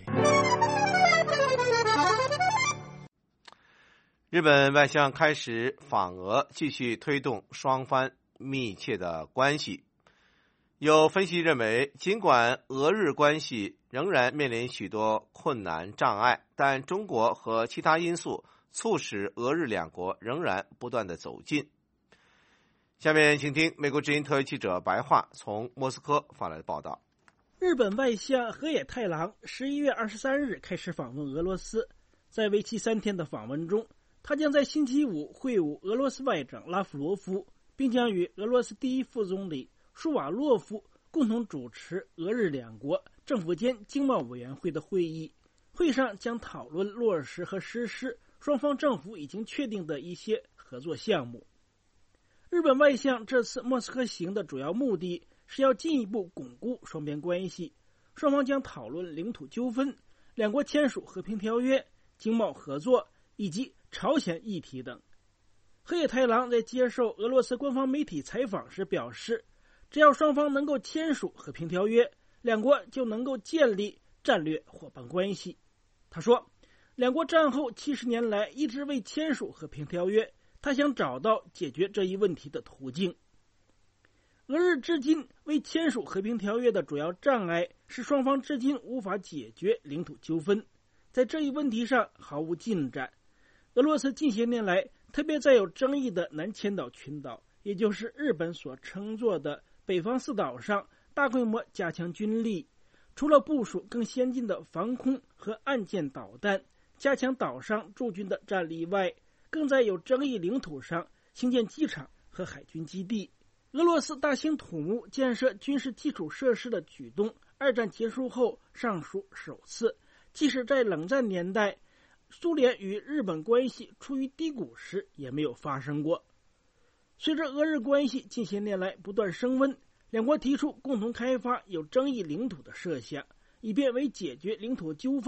日本外相开始访俄，继续推动双方密切的关系。有分析认为，尽管俄日关系仍然面临许多困难障碍，但中国和其他因素促使俄日两国仍然不断的走近。下面请听美国之音特约记者白桦从莫斯科发来的报道。 日本外相河野太郎十一月二十三日开始访问俄罗斯，在为期三天的访问中，他将在星期五会晤俄罗斯外长拉夫罗夫，并将与俄罗斯第一副总理舒瓦洛夫共同主持俄日两国政府间经贸委员会的会议。会上将讨论落实和实施双方政府已经确定的一些合作项目。日本外相这次莫斯科行的主要目的是要进一步巩固双边关系，双方将讨论领土纠纷、两国签署和平条约、经贸合作以及朝鲜议题等。河野太郎在接受俄罗斯官方媒体采访时表示，只要双方能够签署和平条约，两国就能够建立战略伙伴关系。他说，两国战后七十年来一直未签署和平条约，他想找到解决这一问题的途径。俄日至今未签署和平条约的主要障碍是双方至今无法解决领土纠纷，在这一问题上毫无进展。俄罗斯近些年来，特别在有争议的南千岛群岛，也就是日本所称作的北方四岛上，大规模加强军力，除了部署更先进的防空和岸舰导弹，加强岛上驻军的战力外，更在有争议领土上兴建机场和海军基地。俄罗斯大兴土木建设军事基础设施的举动，二战结束后尚属首次，即使在冷战年代，苏联与日本关系处于低谷时也没有发生过。随着俄日关系近些年来不断升温，两国提出共同开发有争议领土的设想，以便为解决领土纠纷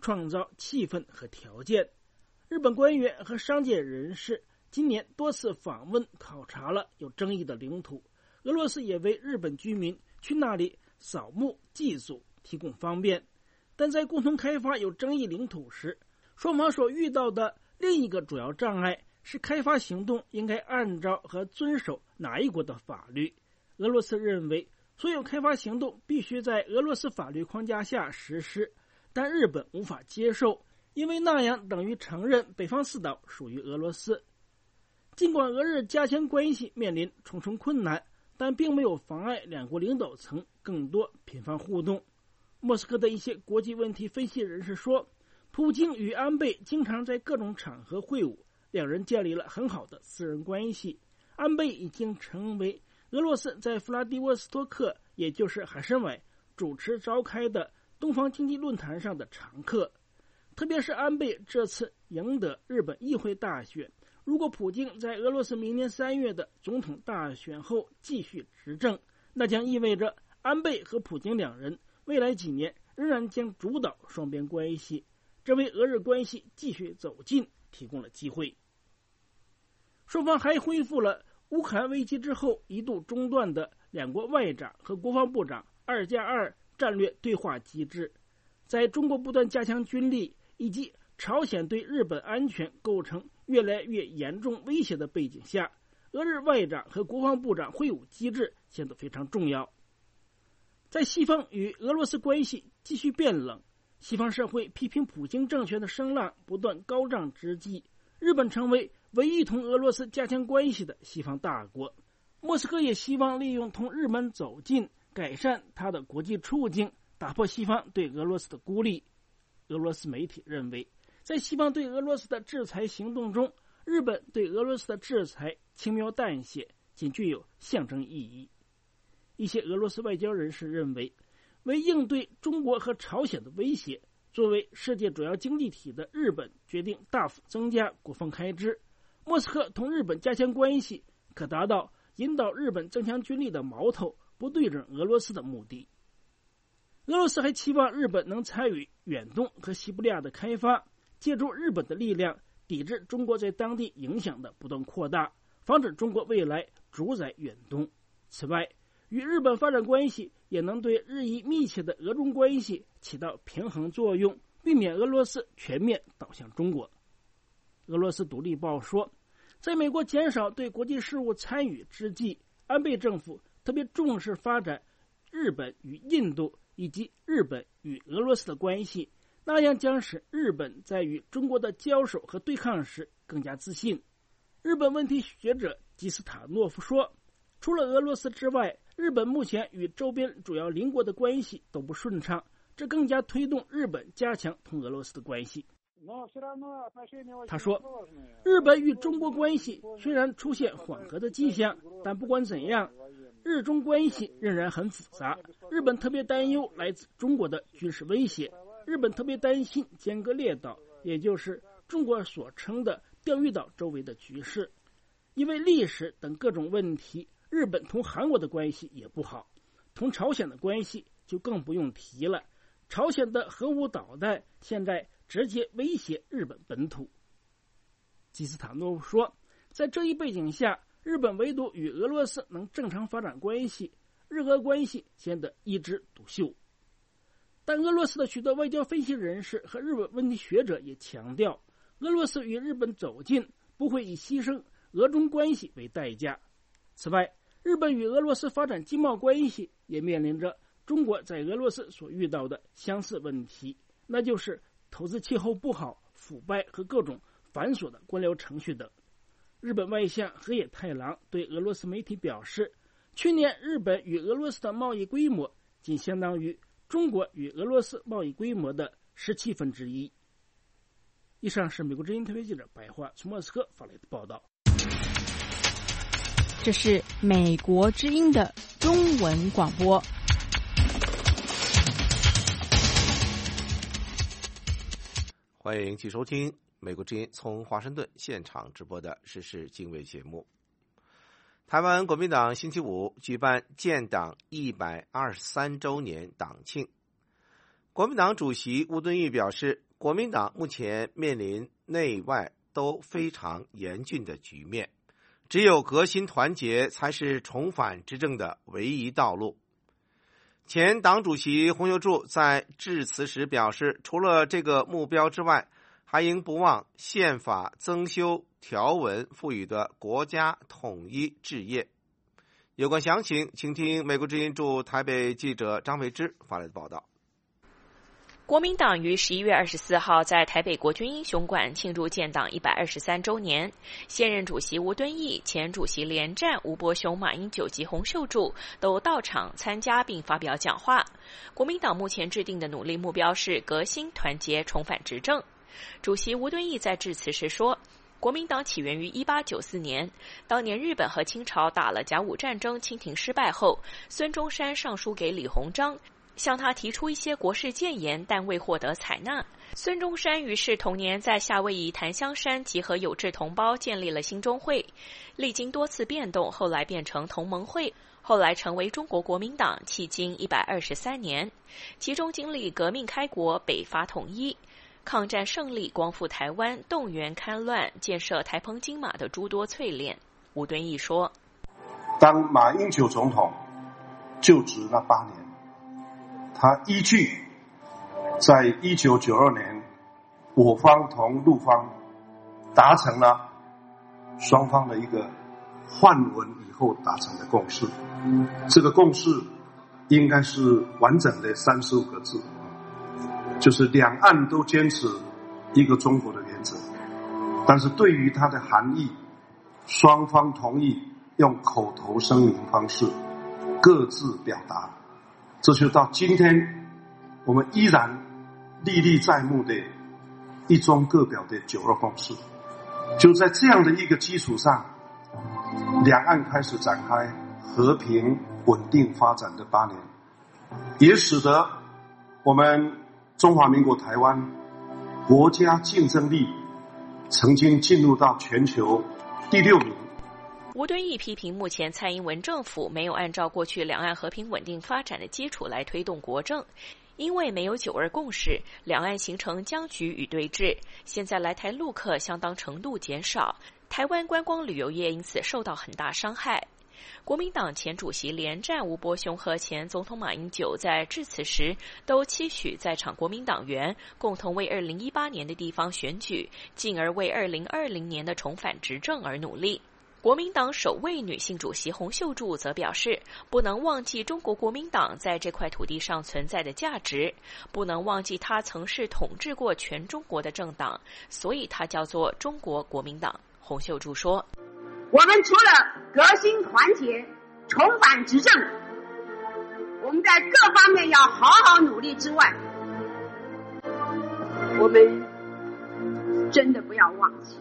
创造气氛和条件。日本官员和商界人士今年多次访问考察了有争议的领土，俄罗斯也为日本居民去那里扫墓祭祖提供方便。但在共同开发有争议领土时，双方所遇到的另一个主要障碍是开发行动应该按照和遵守哪一国的法律。俄罗斯认为所有开发行动必须在俄罗斯法律框架下实施，但日本无法接受，因为那样等于承认北方四岛属于俄罗斯。尽管俄日加强关系面临重重困难，但并没有妨碍两国领导层更多频繁互动。莫斯科的一些国际问题分析人士说，普京与安倍经常在各种场合会晤，两人建立了很好的私人关系。安倍已经成为俄罗斯在弗拉迪沃斯托克，也就是海参崴主持召开的东方经济论坛上的常客。特别是安倍这次赢得日本议会大选，如果普京在俄罗斯明年三月的总统大选后继续执政，那将意味着安倍和普京两人未来几年仍然将主导双边关系，这为俄日关系继续走近提供了机会。双方还恢复了乌克兰危机之后一度中断的两国外长和国防部长二加二战略对话机制。在中国不断加强军力以及朝鲜对日本安全构成越来越严重威胁的背景下，俄日外长和国防部长会晤机制显得非常重要。在西方与俄罗斯关系继续变冷，西方社会批评普京政权的声浪不断高涨之际，日本成为唯一同俄罗斯加强关系的西方大国。莫斯科也希望利用同日本走近，改善它的国际处境，打破西方对俄罗斯的孤立。俄罗斯媒体认为，在西方对俄罗斯的制裁行动中，日本对俄罗斯的制裁轻描淡写，仅具有象征意义。一些俄罗斯外交人士认为，为应对中国和朝鲜的威胁，作为世界主要经济体的日本决定大幅增加国防开支。莫斯科同日本加强关系，可达到引导日本增强军力的矛头不对准俄罗斯的目的。俄罗斯还期望日本能参与远东和西伯利亚的开发，借助日本的力量抵制中国在当地影响的不断扩大，防止中国未来主宰远东。此外，与日本发展关系也能对日益密切的俄中关系起到平衡作用，避免俄罗斯全面倒向中国。俄罗斯独立报说，在美国减少对国际事务参与之际，安倍政府特别重视发展日本与印度以及日本与俄罗斯的关系，那样将使日本在与中国的交手和对抗时更加自信。日本问题学者吉斯塔诺夫说，除了俄罗斯之外，日本目前与周边主要邻国的关系都不顺畅，这更加推动日本加强同俄罗斯的关系。他说，日本与中国关系虽然出现缓和的迹象，但不管怎样，日中关系仍然很复杂。日本特别担忧来自中国的军事威胁，日本特别担心尖阁列岛，也就是中国所称的钓鱼岛周围的局势。因为历史等各种问题，日本同韩国的关系也不好，同朝鲜的关系就更不用提了。朝鲜的核武导弹现在直接威胁日本本土。基斯塔诺夫说，在这一背景下，日本唯独与俄罗斯能正常发展关系，日俄关系显得一枝独秀。但俄罗斯的许多外交分析人士和日本问题学者也强调，俄罗斯与日本走近不会以牺牲俄中关系为代价。此外，日本与俄罗斯发展经贸关系也面临着中国在俄罗斯所遇到的相似问题，那就是投资气候不好、腐败和各种繁琐的官僚程序等。日本外相河野太郎对俄罗斯媒体表示，去年日本与俄罗斯的贸易规模仅相当于中国与俄罗斯贸易规模的十七分之一。以上是美国之音特别记者白桦从莫斯科发来的报道。 这是美国之音的中文广播。 欢迎继续收听美国之音从华盛顿现场直播的时事经纬节目。台湾国民党星期五举办建党一百二十三周年党庆，国民党主席吴敦义表示， 国民党目前面临内外都非常严峻的局面，只有革新团结才是重返执政的唯一道路。前党主席洪秀柱在致辞时表示，除了这个目标之外，还应不忘宪法增修条文赋予的国家统一志业。有关详情，请听美国之音驻台北记者张维之发来的报道。 国民党于十一月二十四号在台北国军英雄馆庆祝建党一百二十三周年，现任主席吴敦义、前主席连战、吴伯雄、马英九及洪秀柱都到场参加并发表讲话。国民党目前制定的努力目标是革新团结，重返执政。主席吴敦义在致辞时说，国民党起源于一八九四年，当年日本和清朝打了甲午战争，清廷失败后，孙中山上书给李鸿章，向他提出一些国事谏言，但未获得采纳。孙中山于是同年在夏威夷檀香山集合有志同胞，建立了兴中会，历经多次变动，后来变成同盟会，后来成为中国国民党，迄今一百二十三年，其中经历革命开国、北伐统一、抗战胜利、光复台湾、动员戡乱、建设台澎金马的诸多淬炼。吴敦义说， 当马英九总统就职那八年，他依据在一九九二年我方同陆方达成了双方的一个换文以后达成的共识，这个共识应该是完整的三十五个字，就是两岸都坚持一个中国的原则，但是对于它的含义，双方同意用口头声明方式各自表达，这就到今天我们依然历历在目的一中各表的九二共识。就在这样的一个基础上，两岸开始展开和平稳定发展的八年，也使得我们中华民国台湾国家竞争力曾经进入到全球第六名。 吴敦义批评目前蔡英文政府没有按照过去两岸和平稳定发展的基础来推动国政，因为没有九二共识，两岸形成僵局与对峙，现在来台陆客相当程度减少，台湾观光旅游业因此受到很大伤害。国民党前主席连战、吴伯雄和前总统马英九在致辞时都期许在场国民党员共同为二零一八年的地方选举，进而为二零二零年的重返执政而努力。国民党首位女性主席洪秀柱则表示，不能忘记中国国民党在这块土地上存在的价值，不能忘记它曾是统治过全中国的政党，所以它叫做中国国民党。洪秀柱说， 我们除了革新团结、重返执政，我们在各方面要好好努力之外，我们真的不要忘记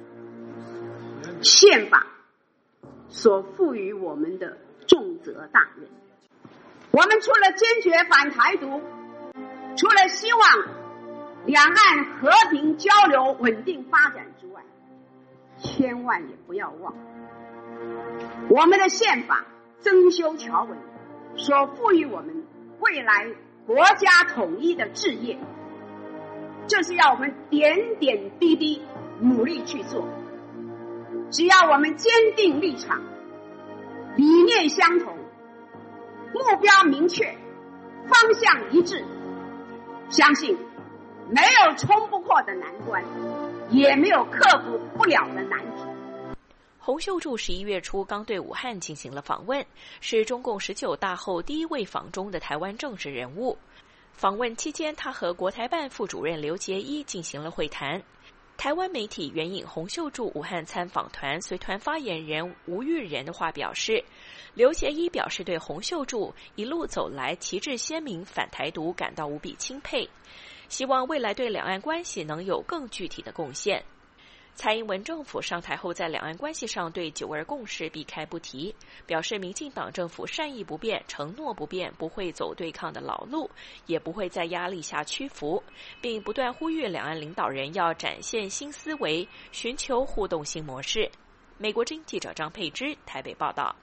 宪法所赋予我们的重责大任。我们除了坚决反台独，除了希望两岸和平交流、稳定发展之外，千万也不要忘我们的宪法增修条文所赋予我们未来国家统一的志业，这是要我们点点滴滴努力去做。只要我们坚定立场，理念相同，目标明确，方向一致，相信没有冲不过的难关，也没有克服不了的难题。 洪秀柱十一月初刚对武汉进行了访问，是中共十九大后第一位访中的台湾政治人物。访问期间，他和国台办副主任刘捷一进行了会谈。台湾媒体援引洪秀柱武汉参访团随团发言人吴玉仁的话表示，刘捷一表示对洪秀柱一路走来旗帜鲜明反台独感到无比钦佩，希望未来对两岸关系能有更具体的贡献。蔡英文政府上台后，在两岸关系上对九二共识避开不提，表示民进党政府善意不变、承诺不变，不会走对抗的老路，也不会在压力下屈服，并不断呼吁两岸领导人要展现新思维，寻求互动新模式。美国之音记者张佩芝台北报道。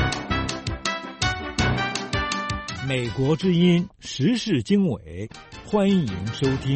美国之音时事经纬， 欢迎收听。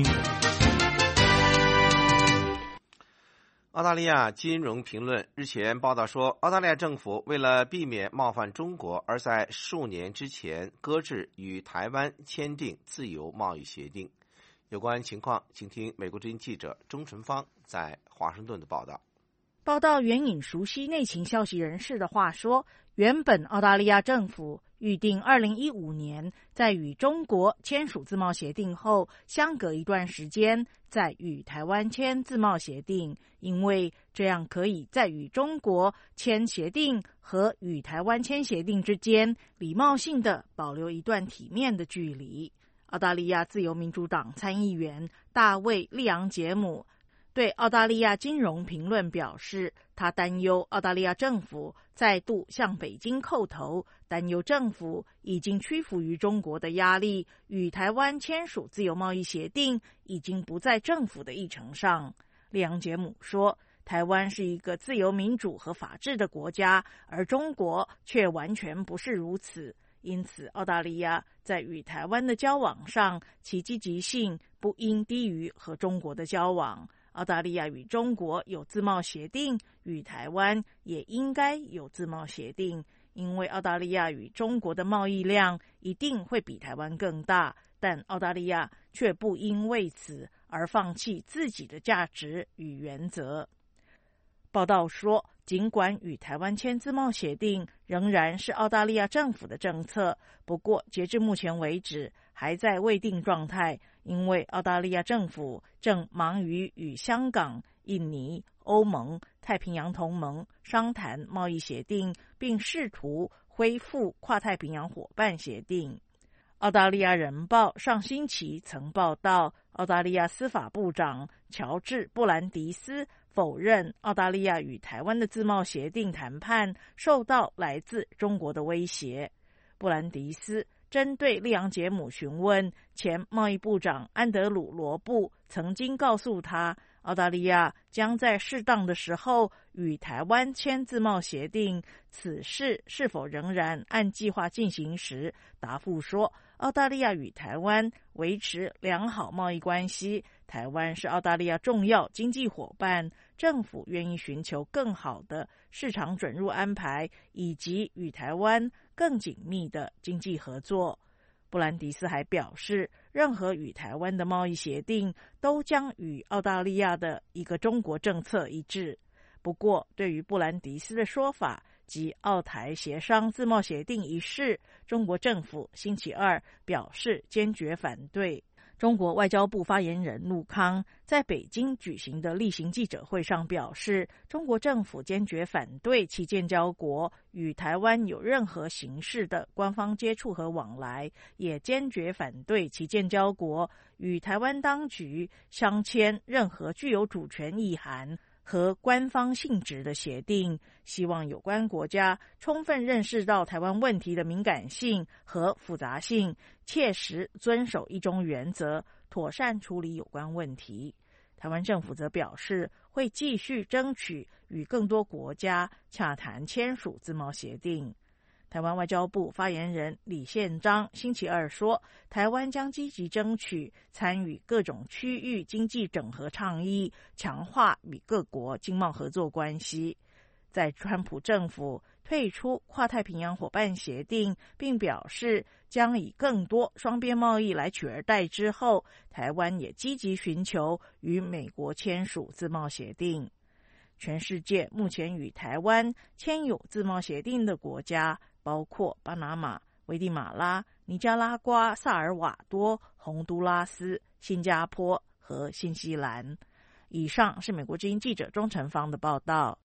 澳大利亚金融评论日前报道说，澳大利亚政府为了避免冒犯中国，而在数年之前搁置与台湾签订自由贸易协定。有关情况，请听美国之音记者钟纯芳在华盛顿的报道。 报道援引熟悉内情消息人士的话说，原本澳大利亚政府预定二零一五年在与中国签署自贸协定后，相隔一段时间再与台湾签自贸协定，因为这样可以在与中国签协定和与台湾签协定之间礼貌性的保留一段体面的距离。澳大利亚自由民主党参议员大卫·利昂杰姆对澳大利亚金融评论表示，他担忧澳大利亚政府再度向北京叩头，担忧政府已经屈服于中国的压力，与台湾签署自由贸易协定已经不在政府的议程上。利昂杰姆说，台湾是一个自由民主和法治的国家，而中国却完全不是如此。因此，澳大利亚在与台湾的交往上，其积极性不应低于和中国的交往。澳大利亚与中国有自贸协定，与台湾也应该有自贸协定，因为澳大利亚与中国的贸易量一定会比台湾更大，但澳大利亚却不应为此而放弃自己的价值与原则。报道说，尽管与台湾签自贸协定仍然是澳大利亚政府的政策，不过截至目前为止还在未定状态，因为澳大利亚政府正忙于与香港、印尼、欧盟、太平洋同盟商谈贸易协定，并试图恢复跨太平洋伙伴协定。澳大利亚人报上星期曾报道，澳大利亚司法部长乔治·布兰迪斯否认澳大利亚与台湾的自贸协定谈判受到来自中国的威胁。布兰迪斯针对利昂杰姆询问，前贸易部长安德鲁·罗布曾经告诉他，澳大利亚将在适当的时候与台湾签自贸协定，此事是否仍然按计划进行时，答复说，澳大利亚与台湾维持良好贸易关系，台湾是澳大利亚重要经济伙伴，政府愿意寻求更好的市场准入安排，以及与台湾更紧密的经济合作。布兰迪斯还表示，任何与台湾的贸易协定都将与澳大利亚的一个中国政策一致。不过，对于布兰迪斯的说法及澳台协商自贸协定一事，中国政府星期二表示坚决反对。中国外交部发言人陆康在北京举行的例行记者会上表示，中国政府坚决反对其建交国与台湾有任何形式的官方接触和往来，也坚决反对其建交国与台湾当局相签任何具有主权意涵和官方性质的协定，希望有关国家充分认识到台湾问题的敏感性和复杂性，切实遵守一中原则，妥善处理有关问题。台湾政府则表示，会继续争取与更多国家洽谈签署自贸协定。台湾外交部发言人李宪章星期二说，台湾将积极争取参与各种区域经济整合倡议，强化与各国经贸合作关系。在川普政府退出跨太平洋伙伴协定，并表示将以更多双边贸易来取而代之后，台湾也积极寻求与美国签署自贸协定。全世界目前与台湾签有自贸协定的国家包括巴拿马、危地马拉、尼加拉瓜、萨尔瓦多、洪都拉斯、新加坡和新西兰。以上是美国之音记者钟成芳的报道。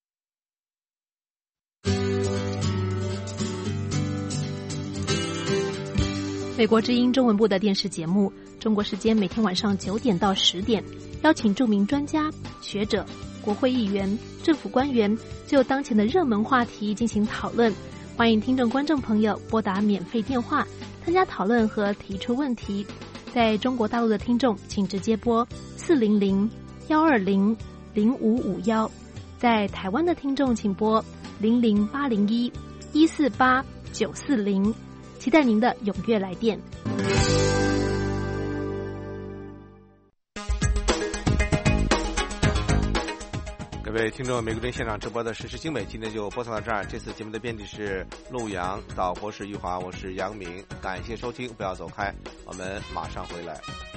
美国之音中文部的电视节目，中国时间每天晚上九点到十点，邀请著名专家、学者、国会议员、政府官员就当前的热门话题进行讨论。欢迎听众观众朋友拨打免费电话参加讨论和提出问题。在中国大陆的听众请直接拨四零零幺二零零五五幺，在台湾的听众请拨零零八零一一四八九四零，期待您的踊跃来电。 各位听众，美国之音现场直播的时事精美，今天就播送到这儿。这次节目的编辑是陆阳，导播是玉华，我是杨明，感谢收听，不要走开，我们马上回来。